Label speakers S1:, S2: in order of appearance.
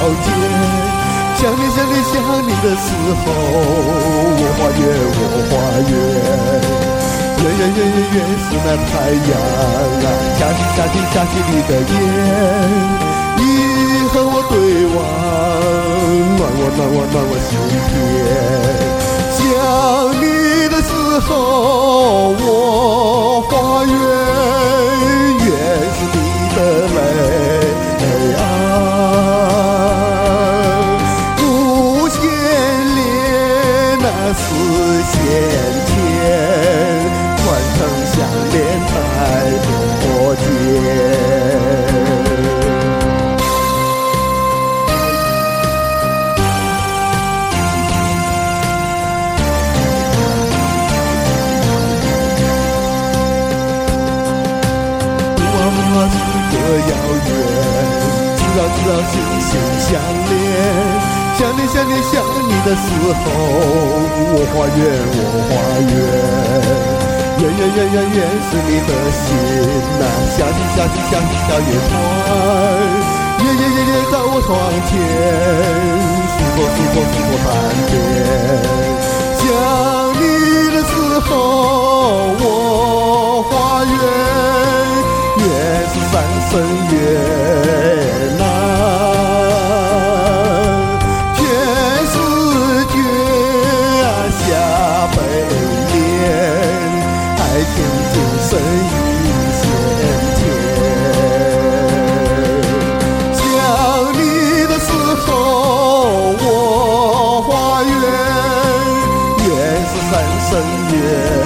S1: 见。想你想你想你的时候，我花园我花园，圆圆圆圆圆是那太阳啊，下起下起下起你的眼，你和我对望，暖我暖我暖我心田。想你的时候，我花园原是你的泪啊，无限恋那是先前，传承相恋太多劫。是个遥远，知道心心相连，想你想你想你的时候，我花园我花园，圆圆圆圆圆是你的心呐，下起下起下起小夜团，夜夜夜夜在我窗前，诉说诉说诉说谈天。想你的时候，我花园原是三生缘啊，全是绝啊下背脸，爱情今生已先前。想你的时候，我花园原是三生缘。